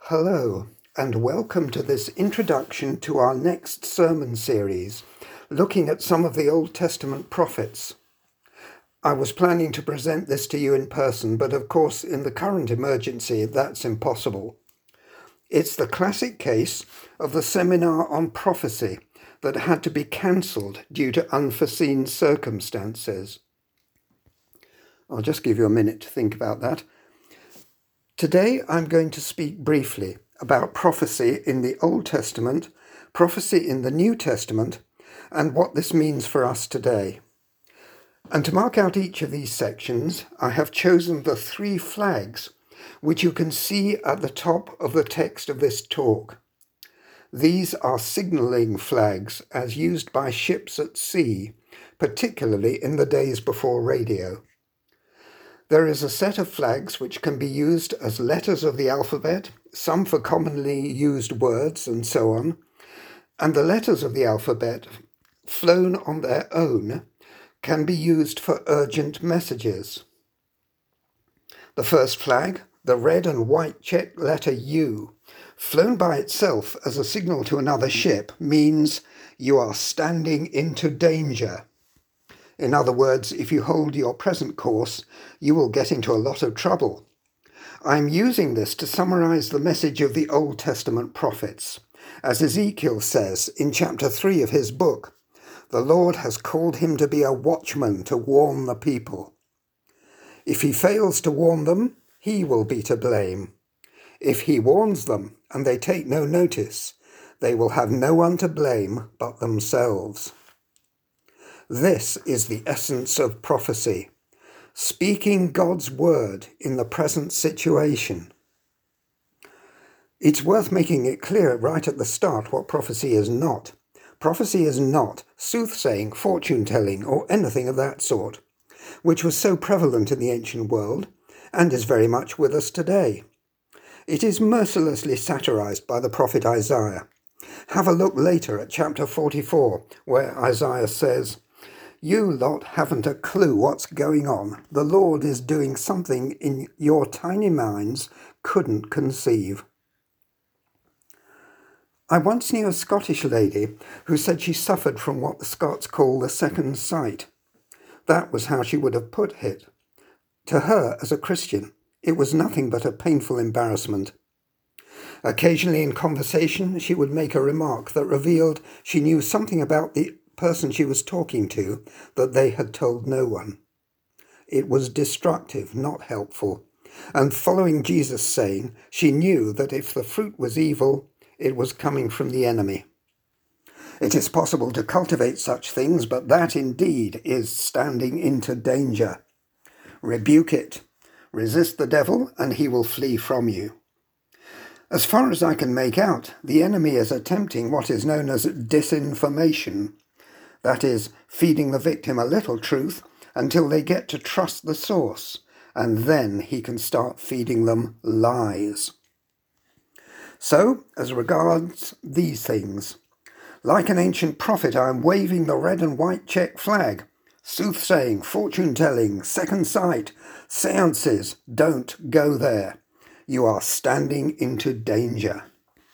Hello, and welcome to this introduction to our next sermon series, looking at some of the Old Testament prophets. I was planning to present this to you in person, but of course, in the current emergency, that's impossible. It's the classic case of the seminar on prophecy that had to be cancelled due to unforeseen circumstances. I'll just give you a minute to think about that. Today, I'm going to speak briefly about prophecy in the Old Testament, prophecy in the New Testament, and what this means for us today. And to mark out each of these sections, I have chosen the 3 flags, which you can see at the top of the text of this talk. These are signalling flags as used by ships at sea, particularly in the days before radio. There is a set of flags which can be used as letters of the alphabet, some for commonly used words and so on, and the letters of the alphabet, flown on their own, can be used for urgent messages. The first flag, the red and white check letter U, flown by itself as a signal to another ship, means you are standing into danger. In other words, if you hold your present course, you will get into a lot of trouble. I'm using this to summarize the message of the Old Testament prophets. As Ezekiel says in chapter 3 of his book, the Lord has called him to be a watchman to warn the people. If he fails to warn them, he will be to blame. If he warns them and they take no notice, they will have no one to blame but themselves. This is the essence of prophecy, speaking God's word in the present situation. It's worth making it clear right at the start what prophecy is not. Prophecy is not soothsaying, fortune-telling, or anything of that sort, which was so prevalent in the ancient world and is very much with us today. It is mercilessly satirized by the prophet Isaiah. Have a look later at chapter 44, where Isaiah says, "You lot haven't a clue what's going on. The Lord is doing something in your tiny minds couldn't conceive." I once knew a Scottish lady who said she suffered from what the Scots call the second sight. That was how she would have put it. To her, as a Christian, it was nothing but a painful embarrassment. Occasionally in conversation, she would make a remark that revealed she knew something about the person she was talking to that they had told no one. It was destructive, not helpful, and following Jesus' saying, she knew that if the fruit was evil, it was coming from the enemy. It is possible to cultivate such things, but that indeed is standing into danger. Rebuke it. Resist the devil, and he will flee from you. As far as I can make out, the enemy is attempting what is known as disinformation. That is, feeding the victim a little truth until they get to trust the source, and then he can start feeding them lies. So, as regards these things, like an ancient prophet, I am waving the red and white check flag. Soothsaying, fortune-telling, second sight, seances, don't go there. You are standing into danger.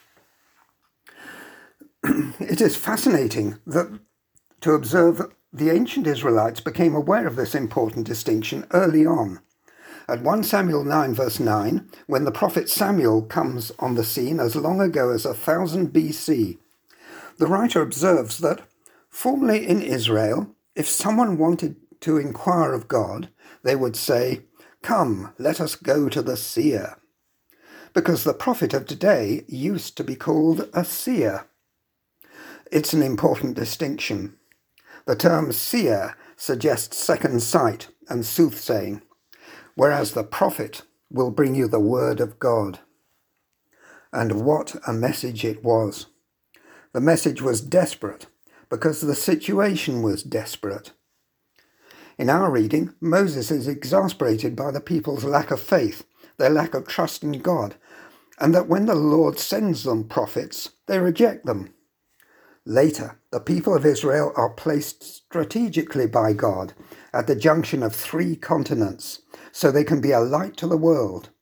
It is fascinating to observe that the ancient Israelites became aware of this important distinction early on. At 1 Samuel 9 verse 9, when the prophet Samuel comes on the scene as long ago as 1000 BC, the writer observes that, formerly in Israel, if someone wanted to inquire of God, they would say, "Come, let us go to the seer," because the prophet of today used to be called a seer. It's an important distinction. The term seer suggests second sight and soothsaying, whereas the prophet will bring you the word of God. And what a message it was. The message was desperate because the situation was desperate. In our reading, Moses is exasperated by the people's lack of faith, their lack of trust in God, and that when the Lord sends them prophets, they reject them. Later, the people of Israel are placed strategically by God at the junction of 3 continents, so they can be a light to the world.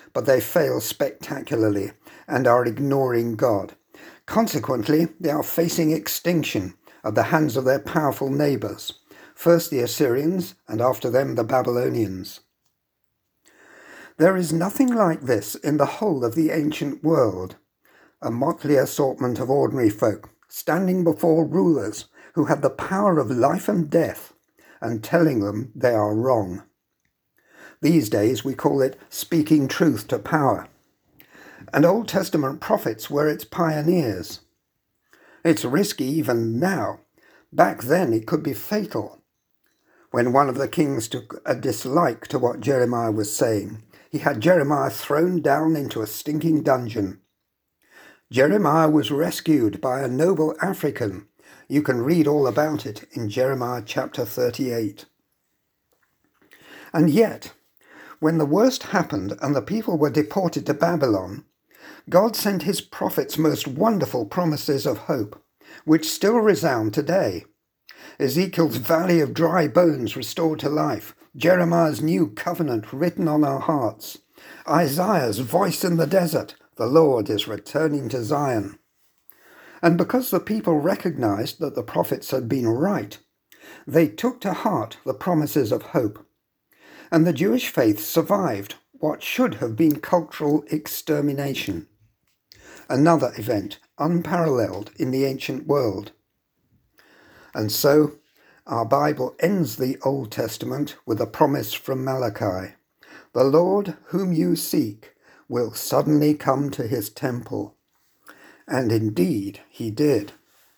but they fail spectacularly and are ignoring God. Consequently, they are facing extinction at the hands of their powerful neighbours, first the Assyrians and after them the Babylonians. There is nothing like this in the whole of the ancient world, a motley assortment of ordinary folk standing before rulers who had the power of life and death and telling them they are wrong. These days we call it speaking truth to power, and Old Testament prophets were its pioneers. It's risky even now. Back then it could be fatal. When one of the kings took a dislike to what Jeremiah was saying, he had Jeremiah thrown down into a stinking dungeon. Jeremiah was rescued by a noble African. You can read all about it in Jeremiah chapter 38. And yet, when the worst happened and the people were deported to Babylon, God sent his prophets most wonderful promises of hope, which still resound today. Ezekiel's valley of dry bones restored to life, Jeremiah's new covenant written on our hearts, Isaiah's voice in the desert, the Lord is returning to Zion. And because the people recognized that the prophets had been right, they took to heart the promises of hope. And the Jewish faith survived what should have been cultural extermination. Another event unparalleled in the ancient world. And so, our Bible ends the Old Testament with a promise from Malachi. The Lord whom you seek will suddenly come to his temple. And indeed, he did.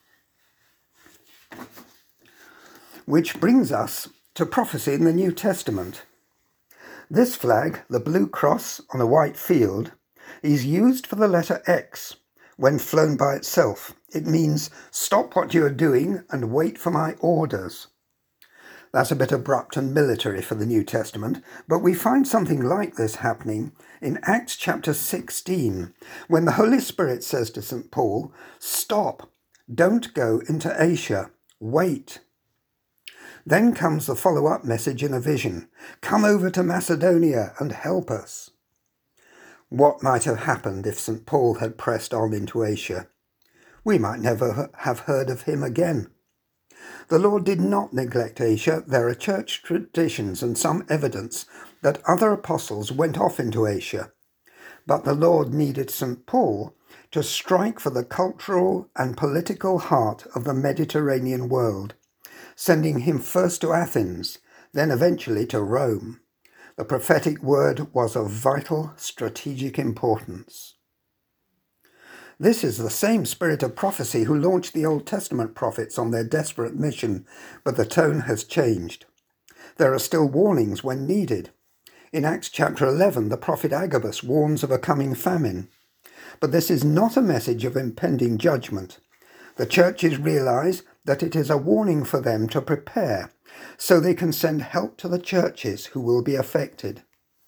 Which brings us to prophecy in the New Testament. This flag, the blue cross on a white field, is used for the letter X when flown by itself. It means, stop what you are doing and wait for my orders. That's a bit abrupt and military for the New Testament, but we find something like this happening in Acts chapter 16, when the Holy Spirit says to St. Paul, stop, don't go into Asia, wait. Then comes the follow-up message in a vision, come over to Macedonia and help us. What might have happened if St. Paul had pressed on into Asia? We might never have heard of him again. The Lord did not neglect Asia. There are church traditions and some evidence that other apostles went off into Asia. But the Lord needed St. Paul to strike for the cultural and political heart of the Mediterranean world, sending him first to Athens, then eventually to Rome. The prophetic word was of vital strategic importance. This is the same spirit of prophecy who launched the Old Testament prophets on their desperate mission, but the tone has changed. There are still warnings when needed. In Acts chapter 11, the prophet Agabus warns of a coming famine. But this is not a message of impending judgment. The churches realize that it is a warning for them to prepare, so they can send help to the churches who will be affected.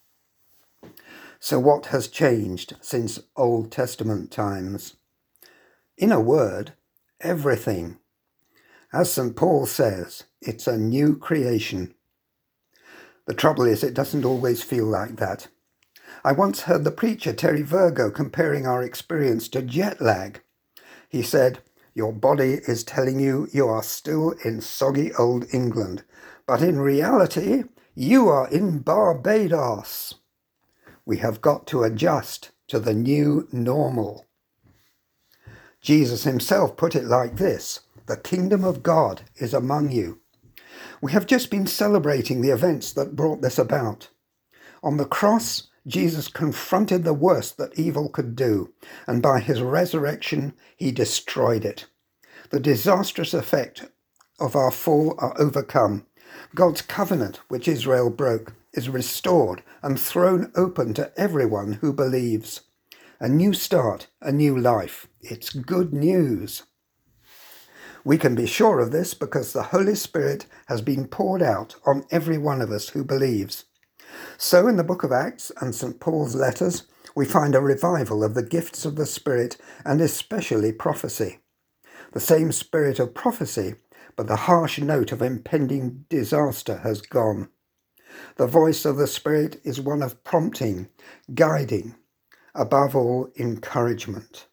So what has changed since Old Testament times? In a word, everything. As St. Paul says, it's a new creation. The trouble is, it doesn't always feel like that. I once heard the preacher Terry Virgo comparing our experience to jet lag. He said, your body is telling you you are still in soggy old England, but in reality, you are in Barbados. We have got to adjust to the new normal. Jesus himself put it like this, the kingdom of God is among you. We have just been celebrating the events that brought this about. On the cross, Jesus confronted the worst that evil could do, and by his resurrection, he destroyed it. The disastrous effect of our fall are overcome. God's covenant, which Israel broke, is restored and thrown open to everyone who believes. A new start, a new life. It's good news. We can be sure of this because the Holy Spirit has been poured out on every one of us who believes. So in the book of Acts and St. Paul's letters, we find a revival of the gifts of the Spirit and especially prophecy. The same spirit of prophecy, but the harsh note of impending disaster has gone. The voice of the Spirit is one of prompting, guiding, above all, encouragement.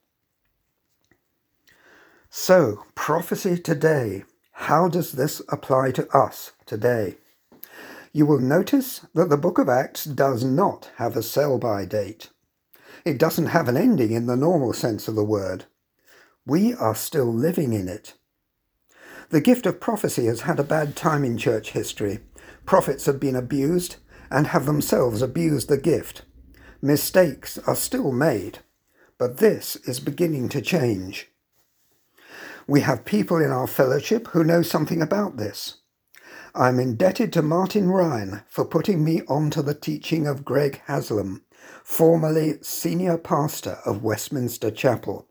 So, prophecy today. How does this apply to us today? You will notice that the book of Acts does not have a sell-by date. It doesn't have an ending in the normal sense of the word. We are still living in it. The gift of prophecy has had a bad time in church history. Prophets have been abused and have themselves abused the gift. Mistakes are still made, but this is beginning to change. We have people in our fellowship who know something about this. I'm indebted to Martin Ryan for putting me onto the teaching of Greg Haslam, formerly senior pastor of Westminster Chapel.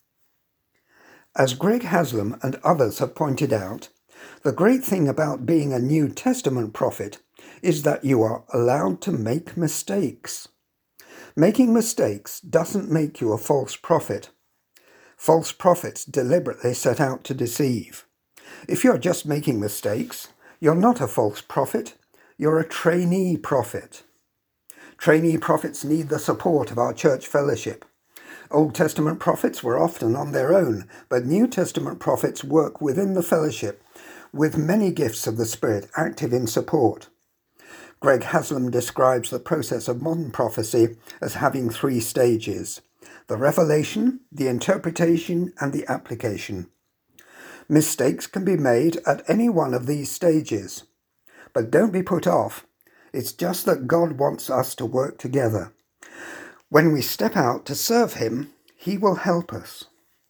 As Greg Haslam and others have pointed out, the great thing about being a New Testament prophet is that you are allowed to make mistakes. Making mistakes doesn't make you a false prophet. False prophets deliberately set out to deceive. If you're just making mistakes, you're not a false prophet, you're a trainee prophet. Trainee prophets need the support of our church fellowship. Old Testament prophets were often on their own, but New Testament prophets work within the fellowship with many gifts of the Spirit active in support. Greg Haslam describes the process of modern prophecy as having 3 stages: the revelation, the interpretation, and the application. Mistakes can be made at any one of these stages. But don't be put off. It's just that God wants us to work together. When we step out to serve him, he will help us.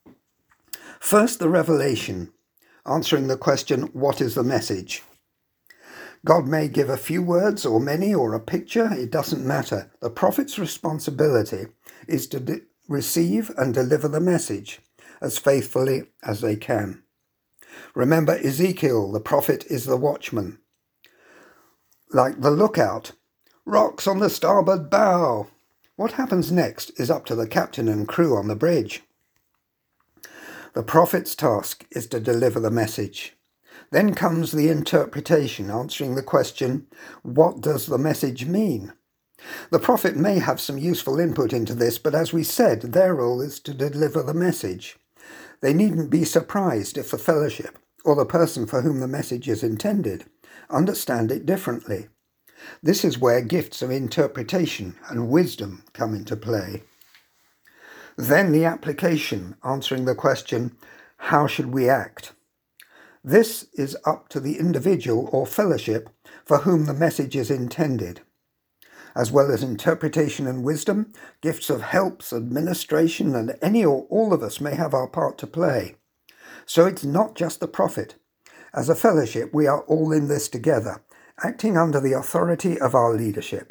First, the revelation, answering the question, what is the message? God may give a few words or many or a picture, it doesn't matter. The prophet's responsibility is to receive and deliver the message as faithfully as they can. Remember Ezekiel, the prophet is the watchman. Like the lookout, rocks on the starboard bow. What happens next is up to the captain and crew on the bridge. The prophet's task is to deliver the message. Then comes the interpretation, answering the question, what does the message mean? The prophet may have some useful input into this, but as we said, their role is to deliver the message. They needn't be surprised if the fellowship, or the person for whom the message is intended, understand it differently. This is where gifts of interpretation and wisdom come into play. Then the application, answering the question, how should we act? This is up to the individual or fellowship for whom the message is intended. As well as interpretation and wisdom, gifts of helps, administration, and any or all of us may have our part to play. So it's not just the prophet. As a fellowship, we are all in this together, acting under the authority of our leadership.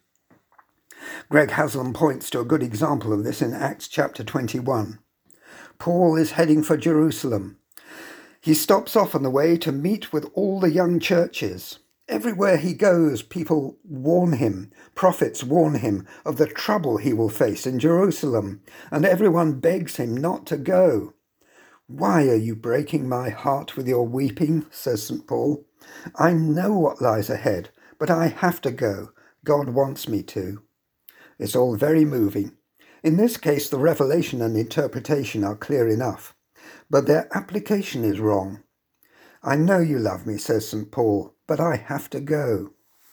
Greg Haslam points to a good example of this in Acts chapter 21. Paul is heading for Jerusalem. He stops off on the way to meet with all the young churches. Everywhere he goes, people warn him, prophets warn him of the trouble he will face in Jerusalem, and everyone begs him not to go. Why are you breaking my heart with your weeping, says St. Paul. I know what lies ahead, but I have to go. God wants me to. It's all very moving. In this case, the revelation and interpretation are clear enough, but their application is wrong. I know you love me, says St. Paul, but I have to go.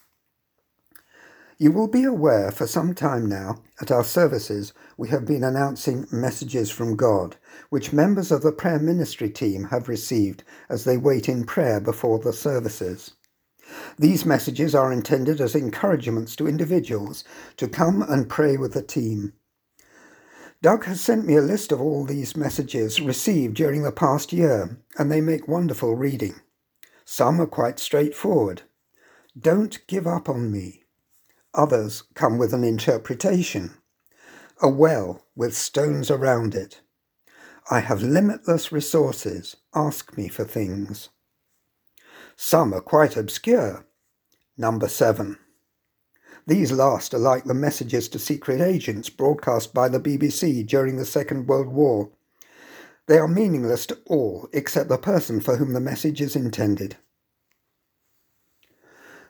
You will be aware for some time now, at our services, we have been announcing messages from God, which members of the prayer ministry team have received as they wait in prayer before the services. These messages are intended as encouragements to individuals to come and pray with the team. Doug has sent me a list of all these messages received during the past year, and they make wonderful reading. Some are quite straightforward. Don't give up on me. Others come with an interpretation. A well with stones around it. I have limitless resources. Ask me for things. Some are quite obscure. Number 7. These last are like the messages to secret agents broadcast by the BBC during the Second World War. They are meaningless to all except the person for whom the message is intended.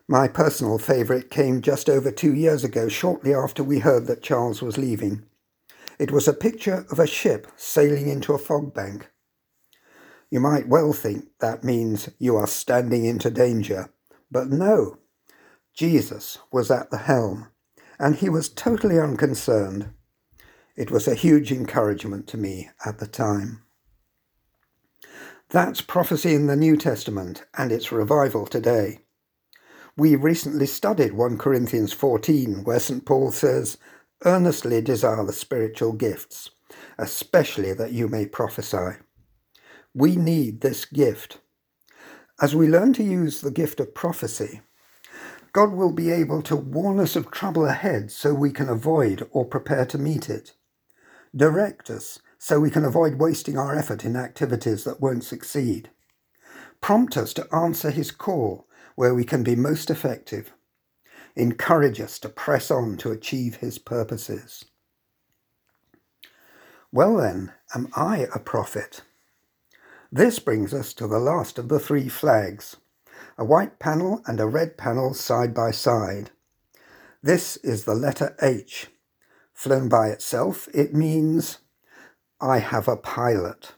My personal favourite came just over 2 years ago, shortly after we heard that Charles was leaving. It was a picture of a ship sailing into a fog bank. You might well think that means you are standing into danger, but no. Jesus was at the helm, and he was totally unconcerned. It was a huge encouragement to me at the time. That's prophecy in the New Testament and its revival today. We recently studied 1 Corinthians 14, where St. Paul says, "Earnestly desire the spiritual gifts, especially that you may prophesy." We need this gift. As we learn to use the gift of prophecy, God will be able to warn us of trouble ahead so we can avoid or prepare to meet it. Direct us so we can avoid wasting our effort in activities that won't succeed. Prompt us to answer his call where we can be most effective. Encourage us to press on to achieve his purposes. Well then, am I a prophet? This brings us to the last of the 3 flags, a white panel and a red panel side by side. This is the letter H. Flown by itself, it means, I have a pilot.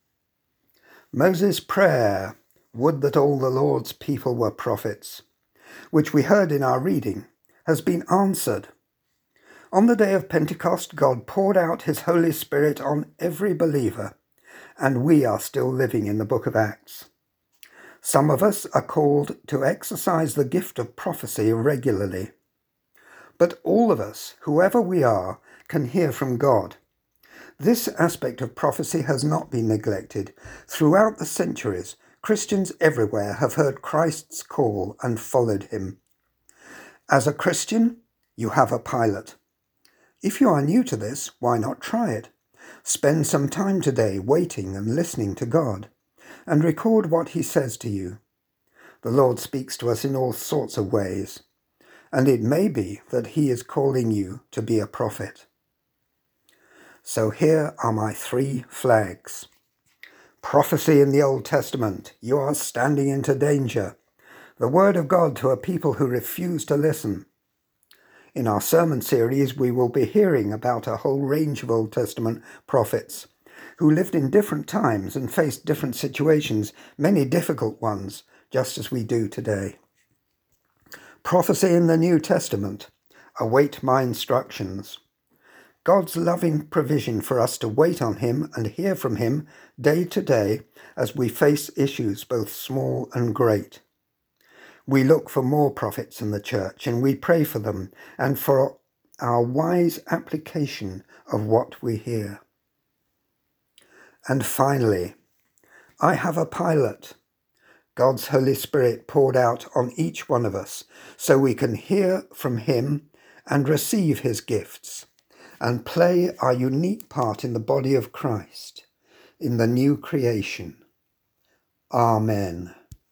Moses' prayer, "Would that all the Lord's people were prophets," which we heard in our reading, has been answered. On the day of Pentecost, God poured out his Holy Spirit on every believer, and we are still living in the book of Acts. Some of us are called to exercise the gift of prophecy regularly. But all of us, whoever we are, can hear from God. This aspect of prophecy has not been neglected. Throughout the centuries, Christians everywhere have heard Christ's call and followed him. As a Christian, you have a pilot. If you are new to this, why not try it? Spend some time today waiting and listening to God, and record what he says to you. The Lord speaks to us in all sorts of ways, and it may be that he is calling you to be a prophet. So here are my 3 flags. Prophecy in the Old Testament. You are standing into danger. The word of God to a people who refuse to listen. In our sermon series, we will be hearing about a whole range of Old Testament prophets who lived in different times and faced different situations, many difficult ones, just as we do today. Prophecy in the New Testament. Await my instructions. God's loving provision for us to wait on him and hear from him day to day as we face issues both small and great. We look for more prophets in the church and we pray for them and for our wise application of what we hear. And finally, I have a pilot. God's Holy Spirit poured out on each one of us so we can hear from him and receive his gifts and play our unique part in the body of Christ, in the new creation. Amen.